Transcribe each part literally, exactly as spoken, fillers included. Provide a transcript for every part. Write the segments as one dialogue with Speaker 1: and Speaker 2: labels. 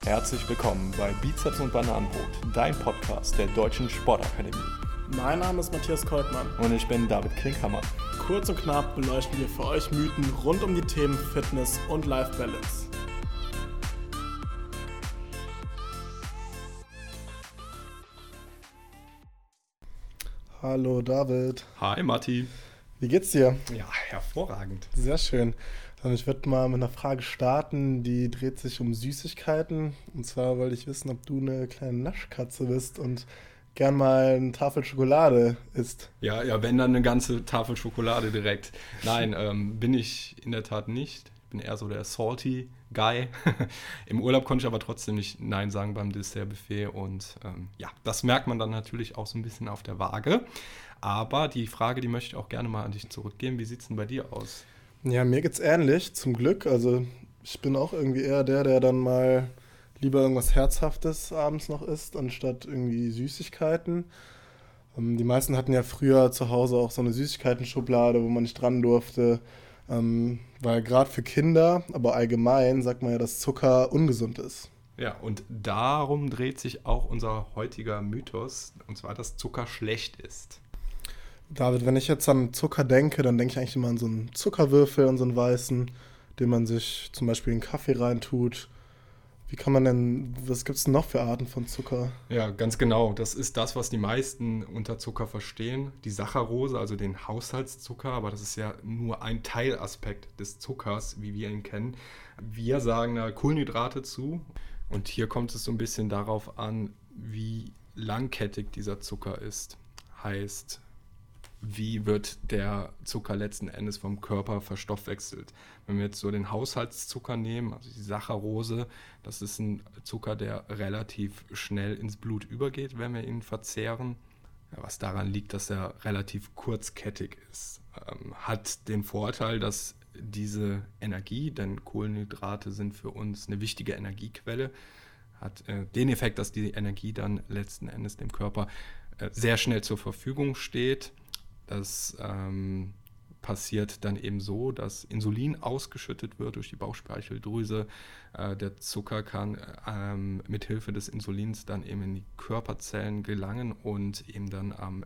Speaker 1: Herzlich willkommen bei Bizeps und Bananenbrot, dein Podcast der Deutschen Sportakademie.
Speaker 2: Mein Name ist Matthias Koltmann.
Speaker 1: Und ich bin David Klinkhammer.
Speaker 2: Kurz und knapp beleuchten wir für euch Mythen rund um die Themen Fitness und Life Balance. Hallo David.
Speaker 1: Hi Matti.
Speaker 2: Wie geht's dir?
Speaker 1: Ja, hervorragend.
Speaker 2: Sehr schön. Ich würde mal mit einer Frage starten, die dreht sich um Süßigkeiten. Und zwar wollte ich wissen, ob du eine kleine Naschkatze bist und gern mal eine Tafel Schokolade isst.
Speaker 1: Ja, ja, wenn dann eine ganze Tafel Schokolade direkt. Nein, ähm, bin ich in der Tat nicht. Ich bin eher so der salty Guy. Im Urlaub konnte ich aber trotzdem nicht Nein sagen beim Dessertbuffet. Und ähm, ja, das merkt man dann natürlich auch so ein bisschen auf der Waage. Aber die Frage, die möchte ich auch gerne mal an dich zurückgeben. Wie sieht es denn bei dir aus?
Speaker 2: Ja, mir geht's ähnlich, zum Glück. Also ich bin auch irgendwie eher der, der dann mal lieber irgendwas Herzhaftes abends noch isst, anstatt irgendwie Süßigkeiten. Ähm, die meisten hatten ja früher zu Hause auch so eine Süßigkeiten-Schublade, wo man nicht dran durfte. Ähm, weil gerade für Kinder, aber allgemein sagt man ja, dass Zucker ungesund ist.
Speaker 1: Ja, und darum dreht sich auch unser heutiger Mythos, und zwar, dass Zucker schlecht ist.
Speaker 2: David, wenn ich jetzt an Zucker denke, dann denke ich eigentlich immer an so einen Zuckerwürfel, an so einen weißen, den man sich zum Beispiel in Kaffee reintut. Wie kann man denn, was gibt es denn noch für Arten von Zucker?
Speaker 1: Ja, ganz genau. Das ist das, was die meisten unter Zucker verstehen. Die Saccharose, also den Haushaltszucker, aber das ist ja nur ein Teilaspekt des Zuckers, wie wir ihn kennen. Wir sagen da Kohlenhydrate zu. Und hier kommt es so ein bisschen darauf an, wie langkettig dieser Zucker ist. Heißt, wie wird der Zucker letzten Endes vom Körper verstoffwechselt. Wenn wir jetzt so den Haushaltszucker nehmen, also die Saccharose, das ist ein Zucker, der relativ schnell ins Blut übergeht, wenn wir ihn verzehren. Ja, was daran liegt, dass er relativ kurzkettig ist. Ähm, hat den Vorteil, dass diese Energie, denn Kohlenhydrate sind für uns eine wichtige Energiequelle, hat äh, den Effekt, dass die Energie dann letzten Endes dem Körper äh, sehr schnell zur Verfügung steht. Das ähm, passiert dann eben so, dass Insulin ausgeschüttet wird durch die Bauchspeicheldrüse. Äh, der Zucker kann ähm, mithilfe des Insulins dann eben in die Körperzellen gelangen und eben dann am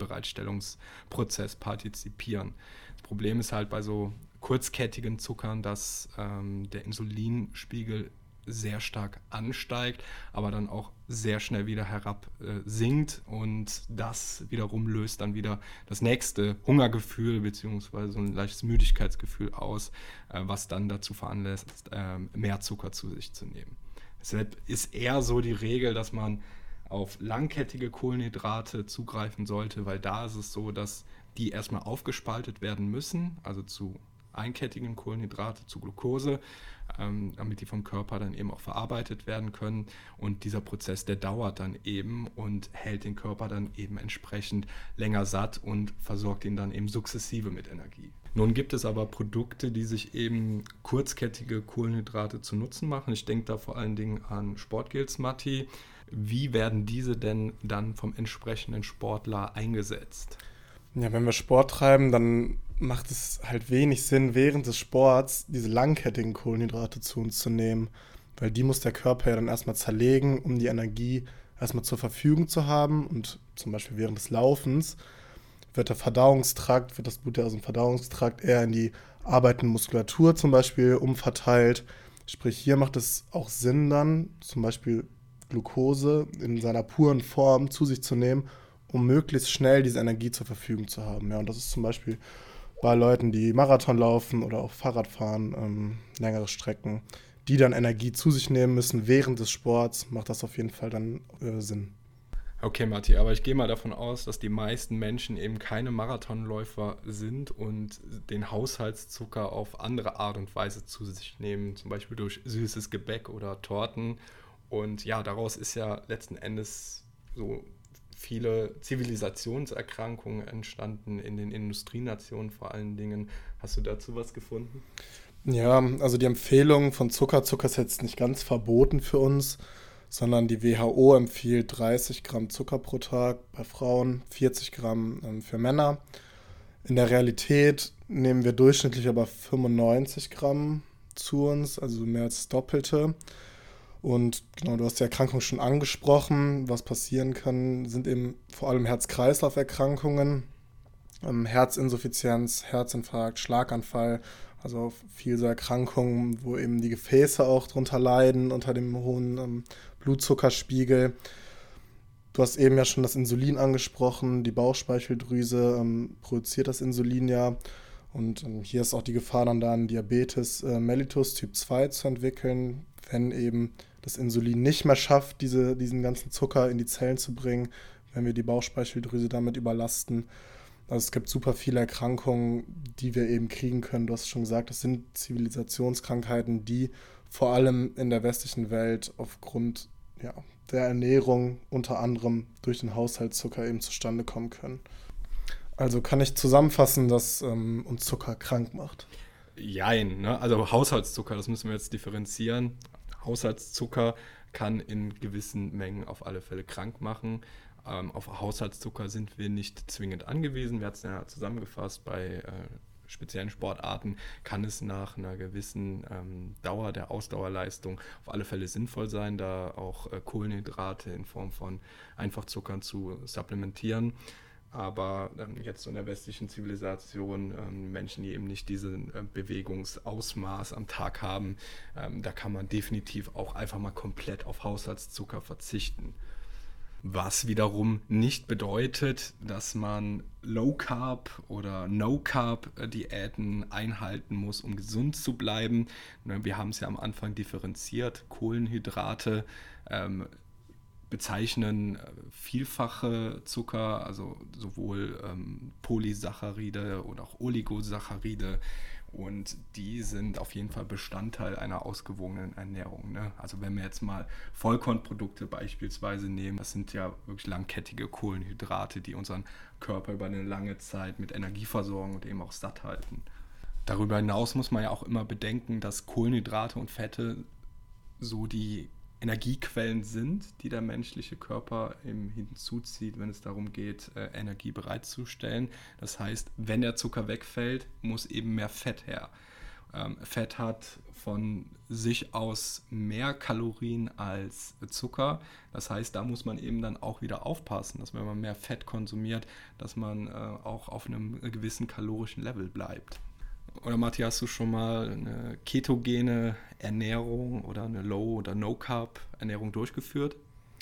Speaker 1: Energiebereitstellungsprozess partizipieren. Das Problem ist halt bei so kurzkettigen Zuckern, dass ähm, der Insulinspiegel sehr stark ansteigt, aber dann auch sehr schnell wieder herab äh, sinkt, und das wiederum löst dann wieder das nächste Hungergefühl bzw. so ein leichtes Müdigkeitsgefühl aus, äh, was dann dazu veranlasst, äh, mehr Zucker zu sich zu nehmen. Deshalb ist eher so die Regel, dass man auf langkettige Kohlenhydrate zugreifen sollte, weil da ist es so, dass die erstmal aufgespaltet werden müssen, also zu einkettigen Kohlenhydrate, zu Glucose, ähm, damit die vom Körper dann eben auch verarbeitet werden können. Und dieser Prozess, der dauert dann eben und hält den Körper dann eben entsprechend länger satt und versorgt ihn dann eben sukzessive mit Energie. Nun gibt es aber Produkte, die sich eben kurzkettige Kohlenhydrate zu Nutzen machen. Ich denke da vor allen Dingen an Sportgels, Matti. Wie werden diese denn dann vom entsprechenden Sportler eingesetzt?
Speaker 2: Ja, wenn wir Sport treiben, dann macht es halt wenig Sinn, während des Sports diese langkettigen Kohlenhydrate zu uns zu nehmen, weil die muss der Körper ja dann erstmal zerlegen, um die Energie erstmal zur Verfügung zu haben. Und zum Beispiel während des Laufens wird der Verdauungstrakt, wird das Blut ja aus dem Verdauungstrakt eher in die arbeitende Muskulatur zum Beispiel umverteilt. Sprich, hier macht es auch Sinn dann, zum Beispiel Glucose in seiner puren Form zu sich zu nehmen, um möglichst schnell diese Energie zur Verfügung zu haben. Ja, und das ist zum Beispiel bei Leuten, die Marathon laufen oder auch Fahrrad fahren, ähm, längere Strecken, die dann Energie zu sich nehmen müssen während des Sports, macht das auf jeden Fall dann äh, Sinn.
Speaker 1: Okay, Matti, aber ich gehe mal davon aus, dass die meisten Menschen eben keine Marathonläufer sind und den Haushaltszucker auf andere Art und Weise zu sich nehmen, zum Beispiel durch süßes Gebäck oder Torten. Und ja, daraus ist ja letzten Endes so viele Zivilisationserkrankungen entstanden, in den Industrienationen vor allen Dingen. Hast du dazu was gefunden?
Speaker 2: Ja, also die Empfehlung von Zucker, Zucker ist jetzt nicht ganz verboten für uns, sondern die W H O empfiehlt dreißig Gramm Zucker pro Tag bei Frauen, vierzig Gramm ähm, für Männer. In der Realität nehmen wir durchschnittlich aber fünfundneunzig Gramm zu uns, also mehr als das Doppelte. Und genau, du hast die Erkrankung schon angesprochen. Was passieren kann, sind eben vor allem Herz-Kreislauf-Erkrankungen, ähm, Herzinsuffizienz, Herzinfarkt, Schlaganfall, also viele so Erkrankungen, wo eben die Gefäße auch drunter leiden, unter dem hohen ähm, Blutzuckerspiegel. Du hast eben ja schon das Insulin angesprochen, die Bauchspeicheldrüse ähm, produziert das Insulin ja. Und ähm, hier ist auch die Gefahr dann da, einen Diabetes äh, mellitus Typ zwei zu entwickeln, wenn eben das Insulin nicht mehr schafft, diese, diesen ganzen Zucker in die Zellen zu bringen, wenn wir die Bauchspeicheldrüse damit überlasten. Also es gibt super viele Erkrankungen, die wir eben kriegen können. Du hast schon gesagt, das sind Zivilisationskrankheiten, die vor allem in der westlichen Welt aufgrund ja, der Ernährung unter anderem durch den Haushaltszucker eben zustande kommen können. Also kann ich zusammenfassen, dass ähm, uns Zucker krank macht?
Speaker 1: Jein, ne? Also Haushaltszucker, das müssen wir jetzt differenzieren. Haushaltszucker kann in gewissen Mengen auf alle Fälle krank machen. Ähm, auf Haushaltszucker sind wir nicht zwingend angewiesen. Wir hatten es ja zusammengefasst, bei äh, speziellen Sportarten kann es nach einer gewissen ähm, Dauer der Ausdauerleistung auf alle Fälle sinnvoll sein, da auch äh, Kohlenhydrate in Form von Einfachzuckern zu supplementieren. Aber ähm, jetzt in der westlichen Zivilisation, ähm, Menschen, die eben nicht diesen äh, Bewegungsausmaß am Tag haben, ähm, da kann man definitiv auch einfach mal komplett auf Haushaltszucker verzichten. Was wiederum nicht bedeutet, dass man Low-Carb- oder No-Carb-Diäten einhalten muss, um gesund zu bleiben. Wir haben es ja am Anfang differenziert. Kohlenhydrate ähm, bezeichnen vielfache Zucker, also sowohl ähm, Polysaccharide oder auch Oligosaccharide. Und die sind auf jeden Fall Bestandteil einer ausgewogenen Ernährung. Ne? Also wenn wir jetzt mal Vollkornprodukte beispielsweise nehmen, das sind ja wirklich langkettige Kohlenhydrate, die unseren Körper über eine lange Zeit mit Energie versorgen und eben auch satt halten. Darüber hinaus muss man ja auch immer bedenken, dass Kohlenhydrate und Fette so die Energiequellen sind, die der menschliche Körper eben hinzuzieht, wenn es darum geht, äh, Energie bereitzustellen. Das heißt, wenn der Zucker wegfällt, muss eben mehr Fett her. Ähm, Fett hat von sich aus mehr Kalorien als Zucker. Das heißt, da muss man eben dann auch wieder aufpassen, dass wenn man mehr Fett konsumiert, dass man äh, auch auf einem gewissen kalorischen Level bleibt. Oder Matti, hast du schon mal eine ketogene Ernährung oder eine Low- oder No-Carb-Ernährung durchgeführt?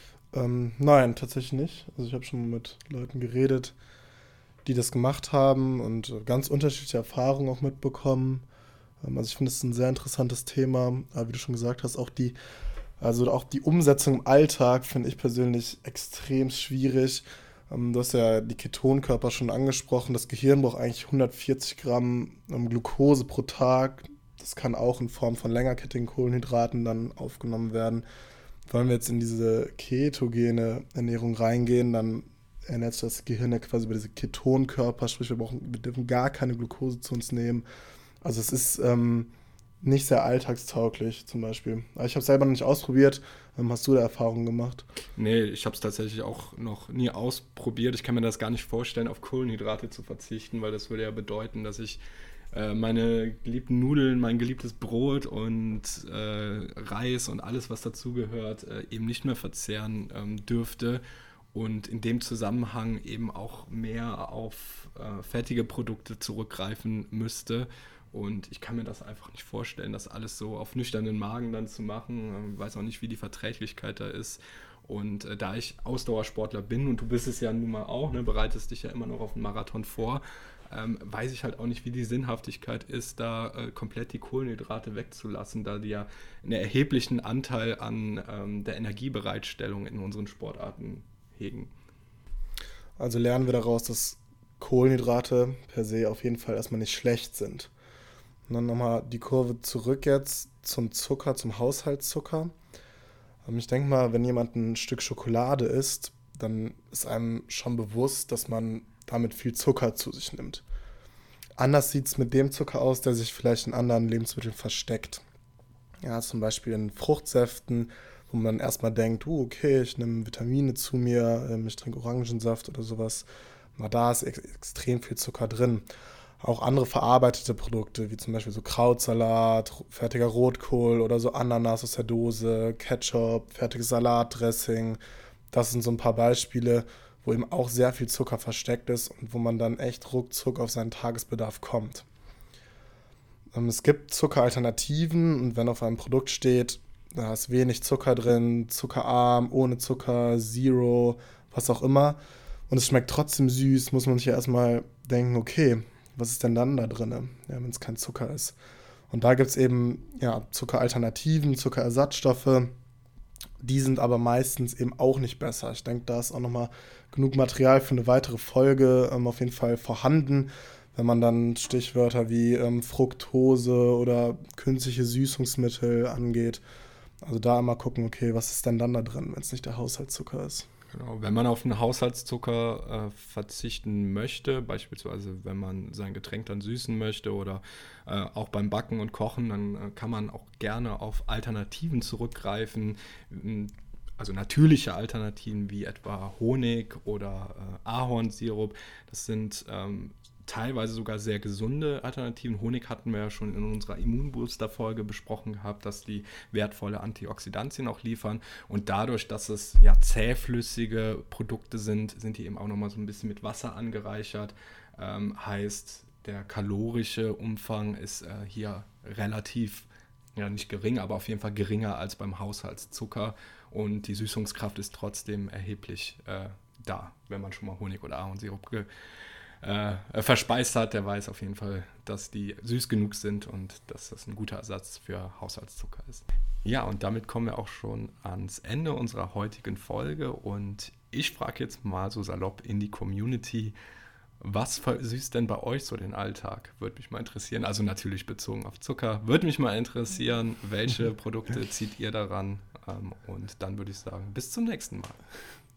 Speaker 2: Ähm, nein, tatsächlich nicht. Also ich habe schon mit Leuten geredet, die das gemacht haben und ganz unterschiedliche Erfahrungen auch mitbekommen. Ähm, also ich finde es ein sehr interessantes Thema. Aber wie du schon gesagt hast, auch die, also auch die Umsetzung im Alltag finde ich persönlich extrem schwierig. Ähm, du hast ja die Ketonkörper schon angesprochen. Das Gehirn braucht eigentlich hundertvierzig Gramm ähm, Glucose pro Tag. Das kann auch in Form von längerkettigen Kohlenhydraten dann aufgenommen werden. Wenn wir jetzt in diese ketogene Ernährung reingehen, dann ernährt sich das Gehirn ja quasi über diese Ketonkörper, sprich wir, brauchen, wir dürfen gar keine Glucose zu uns nehmen. Also es ist ähm, nicht sehr alltagstauglich zum Beispiel. Aber ich habe es selber noch nicht ausprobiert. Ähm, hast du da Erfahrungen gemacht?
Speaker 1: Nee, ich habe es tatsächlich auch noch nie ausprobiert. Ich kann mir das gar nicht vorstellen, auf Kohlenhydrate zu verzichten, weil das würde ja bedeuten, dass ich äh, meine geliebten Nudeln, mein geliebtes Brot und äh, Reis und alles, was dazugehört, äh, eben nicht mehr verzehren ähm, dürfte. Und in dem Zusammenhang eben auch mehr auf äh, fertige Produkte zurückgreifen müsste. Und ich kann mir das einfach nicht vorstellen, das alles so auf nüchternen Magen dann zu machen. Ich weiß auch nicht, wie die Verträglichkeit da ist. Und äh, da ich Ausdauersportler bin, und du bist es ja nun mal auch, ne, bereitest dich ja immer noch auf einen Marathon vor, ähm, weiß ich halt auch nicht, wie die Sinnhaftigkeit ist, da äh, komplett die Kohlenhydrate wegzulassen, da die ja einen erheblichen Anteil an ähm, der Energiebereitstellung in unseren Sportarten hegen.
Speaker 2: Also lernen wir daraus, dass Kohlenhydrate per se auf jeden Fall erstmal nicht schlecht sind. Und dann nochmal die Kurve zurück jetzt zum Zucker, zum Haushaltszucker. Ich denke mal, wenn jemand ein Stück Schokolade isst, dann ist einem schon bewusst, dass man damit viel Zucker zu sich nimmt. Anders sieht es mit dem Zucker aus, der sich vielleicht in anderen Lebensmitteln versteckt. Ja, zum Beispiel in Fruchtsäften, wo man dann erstmal denkt, uh, okay, ich nehme Vitamine zu mir, ich trinke Orangensaft oder sowas. Na, da ist ex- extrem viel Zucker drin. Auch andere verarbeitete Produkte, wie zum Beispiel so Krautsalat, fertiger Rotkohl oder so Ananas aus der Dose, Ketchup, fertiges Salatdressing. Das sind so ein paar Beispiele, wo eben auch sehr viel Zucker versteckt ist und wo man dann echt ruckzuck auf seinen Tagesbedarf kommt. Ähm, es gibt Zuckeralternativen und wenn auf einem Produkt steht, da ist wenig Zucker drin, zuckerarm, ohne Zucker, Zero, was auch immer, und es schmeckt trotzdem süß, muss man sich ja erstmal denken, okay, was ist denn dann da drin, ja, wenn es kein Zucker ist? Und da gibt es eben ja, Zuckeralternativen, Zuckerersatzstoffe, die sind aber meistens eben auch nicht besser. Ich denke, da ist auch nochmal genug Material für eine weitere Folge ähm, auf jeden Fall vorhanden, wenn man dann Stichwörter wie ähm, Fructose oder künstliche Süßungsmittel angeht. Also da einmal gucken, okay, was ist denn dann da drin, wenn es nicht der Haushaltszucker ist.
Speaker 1: Genau, wenn man auf einen Haushaltszucker äh, verzichten möchte, beispielsweise wenn man sein Getränk dann süßen möchte oder äh, auch beim Backen und Kochen, dann äh, kann man auch gerne auf Alternativen zurückgreifen, also natürliche Alternativen wie etwa Honig oder äh, Ahornsirup. Das sind ähm, teilweise sogar sehr gesunde Alternativen. Honig hatten wir ja schon in unserer Immunbooster-Folge besprochen gehabt, dass die wertvolle Antioxidantien auch liefern. Und dadurch, dass es ja zähflüssige Produkte sind, sind die eben auch nochmal so ein bisschen mit Wasser angereichert. Ähm, heißt, der kalorische Umfang ist äh, hier relativ, ja nicht gering, aber auf jeden Fall geringer als beim Haushaltszucker. Und die Süßungskraft ist trotzdem erheblich äh, da, wenn man schon mal Honig oder Ahornsirup ge- Äh, verspeist hat, der weiß auf jeden Fall, dass die süß genug sind und dass das ein guter Ersatz für Haushaltszucker ist. Ja, und damit kommen wir auch schon ans Ende unserer heutigen Folge und ich frage jetzt mal so salopp in die Community, was versüßt denn bei euch so den Alltag? Würde mich mal interessieren, also natürlich bezogen auf Zucker, würde mich mal interessieren, welche Produkte zieht ihr daran? Ähm, und dann würde ich sagen, bis zum nächsten Mal.